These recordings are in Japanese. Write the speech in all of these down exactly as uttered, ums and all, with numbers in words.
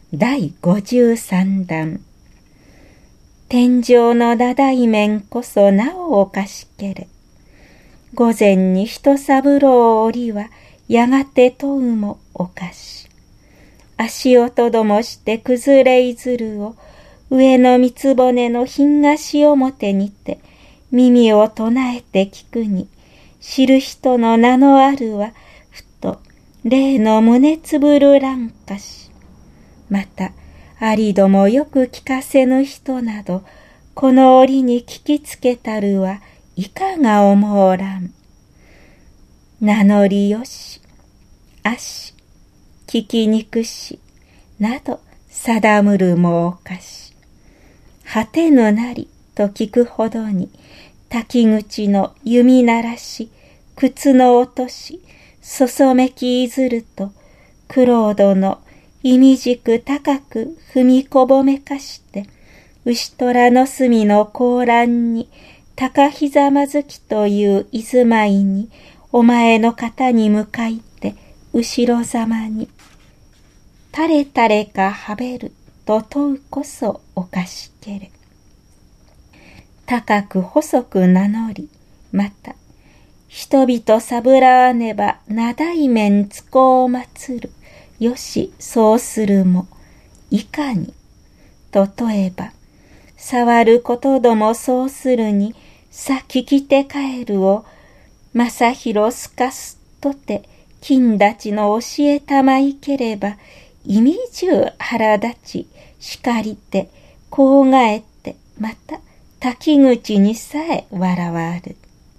だいごじゅうさんだん。天上のだだい面こそなおおかしけれ。午前に人三郎折はやがて問うもおかし。足音どもして崩れいずるを上の三つ骨の東表にて耳を唱えて聞くに、知る人の名のあるはふと霊の胸つぶるらんかし。またありどもよく聞かせぬ人などこの折に聞きつけたるはいかが思うらん。名乗りよし、あし、聞きにくし、など定むるもおかし。果てぬなりと聞くほどに、滝口の弓鳴らし、靴の落とし、そそめきいずると、クロードのいみじく高く踏みこぼめかして、牛虎の隅の高欄に、高ひざまずきという居住まいに、お前の肩に向かいて、後ろざまに、たれたれかはべると問うこそおかしけれ。高く細く名乗り、また、人々さぶらわねばなだい面つこを祭る。よし、そうするも、いかに。と問えば、触ることどもそうするに、さ聞きて帰るを、正弘すかすとて、金立ちの教えたまいければ、意味中腹立ち、叱りて、こうがえって、また、滝口にさえ笑わる。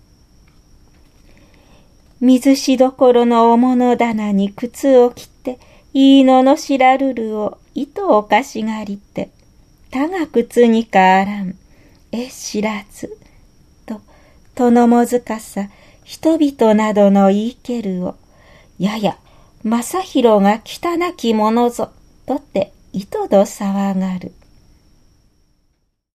水しどころのおもの棚に靴を着て、いいののしらるるを糸をかしがりて、たが靴にかあらん、え知らず、と、とのもずかさ、人々などの言いけるを、やや、正弘が汚きものぞ、とて、糸ど騒がる。